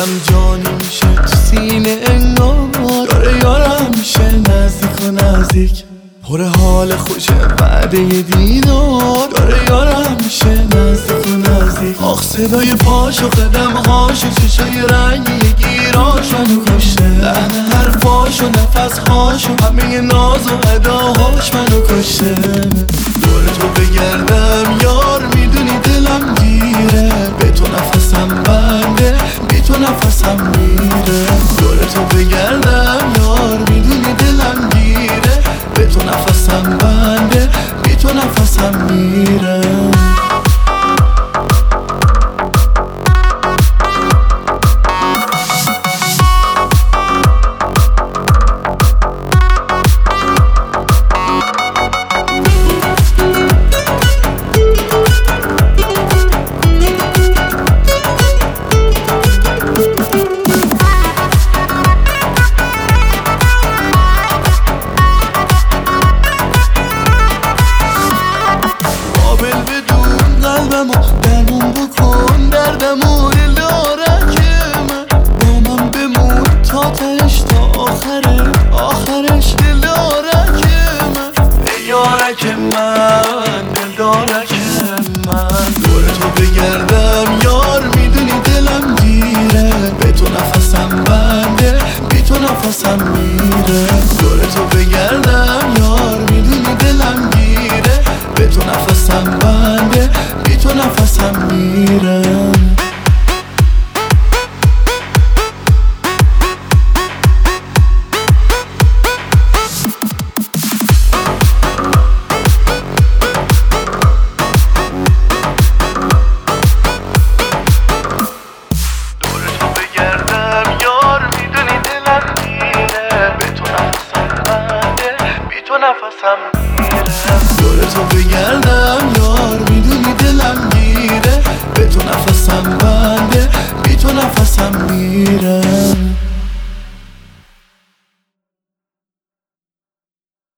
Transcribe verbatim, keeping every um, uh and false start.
دلم جانی میشه تو سینه انگار داره یارم میشه نزدیک و نزدیک پر حال خوشه بعد یه دیدار داره یارم میشه نزدیک و نزدیک آخ صدای پاش و قدمهاش و چشای رنگی گیراش منو کشته لحن حرفاش و نفسهاش و همه ناز و اداهاش منو کشته دور تو بگردم یار میدونی دلم گیره به تو نفسم بنده بی تو نفسم میره دور تو بگردم یار میدونی دلم گیره به تو نفسم بنده بی تو نفسم میره درمون بکن دردمو دلدارکم با من بمون تا تهش تا آخره آخرش دلدارکم ای یارک من دلدارک من دور تو بگردم یار میدونی دلم گیره به تو نفسم بنده بی تو نفسم میره دور تو بگردم یار میدونی دلم گیره به تو نفسم بنده بی تو نفسم میره